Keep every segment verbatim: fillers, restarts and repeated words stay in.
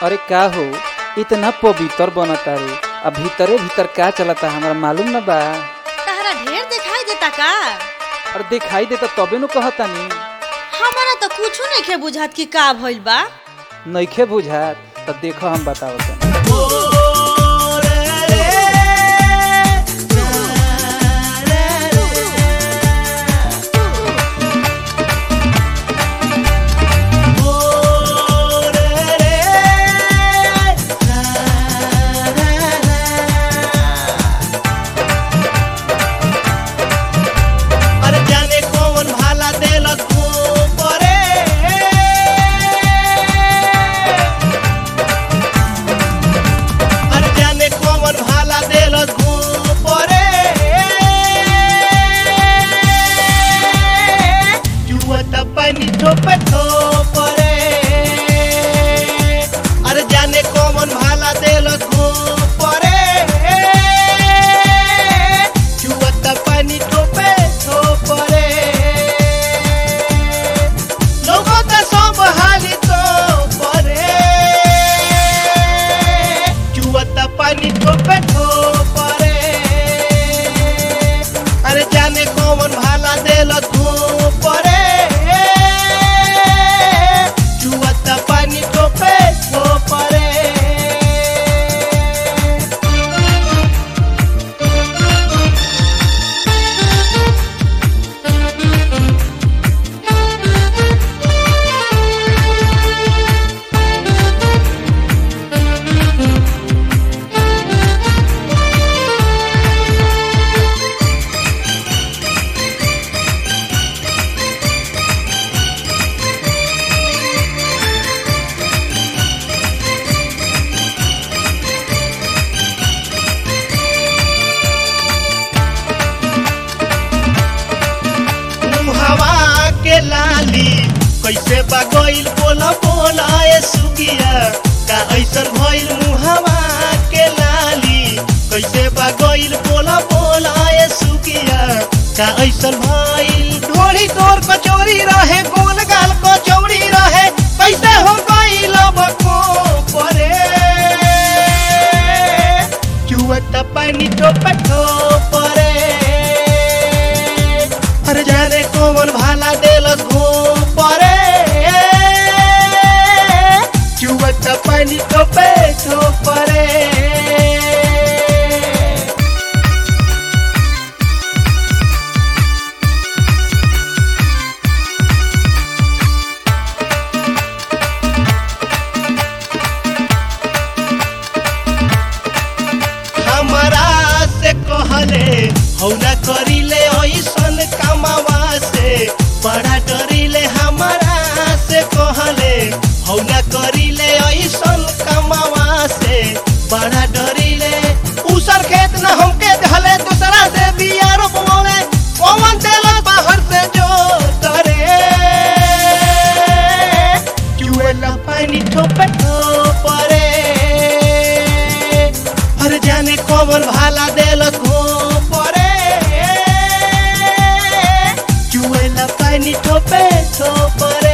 अरे का हो इतना पवित्र बनता रे अब भीतरे भीतर का चलता हमरा मालूम न बा। तहरा ढेर दिखाई देता का? और दिखाई देता तबे नु कहतानी। हमारा तो कुछो नइखे बुझात कि का भइल बा। नइखे बुझात त देखो हम बतावत। कैसे बगैल बोला बोला ए सुगिया का ऐसन भइल मुहवा के लाली। कैसे बगैल बोला बोला ए सुगिया का ऐसन भइल। ढोरी तोर कचौरी रहे गोल गाल कचौरी रहे कैसे हो गइल बको परे। चुवत पानी टोपे परे अरे जाने कौन भाला देलस घूम परे। चुवत पानी टोपे परे हमारा से कहले हौला करिले ऐसन कमावा से बड़ा डरिले। हमारा से कहले हौला करिले ऐसन कमावा से बड़ा डरिले। उसर खेत न हमके धले दूसरा से बिया रोपवाले कौन देला बाहर से जो करे। चुएला पानी ठोपे परे हर जाने कौन भाला देलस घूम परे। चुएला पानी ठोपे परे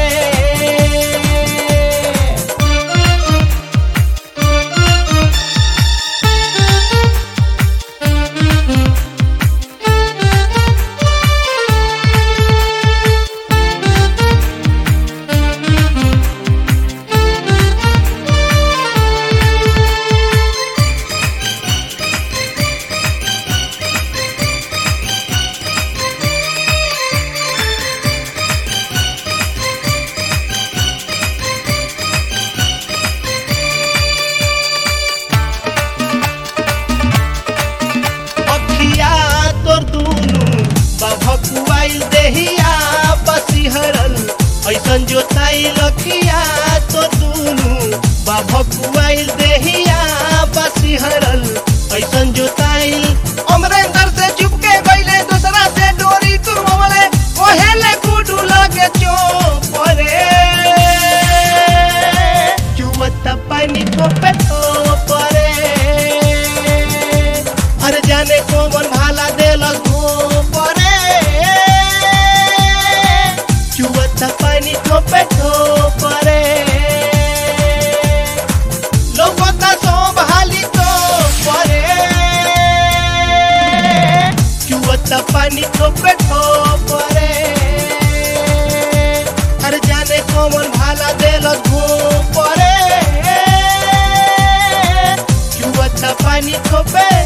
भकुआइल देहिया बसिहरल ऐसन जोताई लखिया तो दुनु भकुआइल देहिया बसिहरल ऐसन जोताई। अमरेंद्र से चुपके गइले दूसरा से डोरी तुरवले ओहेले गुडू लगे चोप परे। चुवत पानी टोपे परे अरे जाने कौन भाला देलस घूम परे। चुवत पानी ठोपे परे पानी ठोपे ठोपरे अरे जाने कौन भाला देल घूम परे क्यों अच्छा पानी ठोपे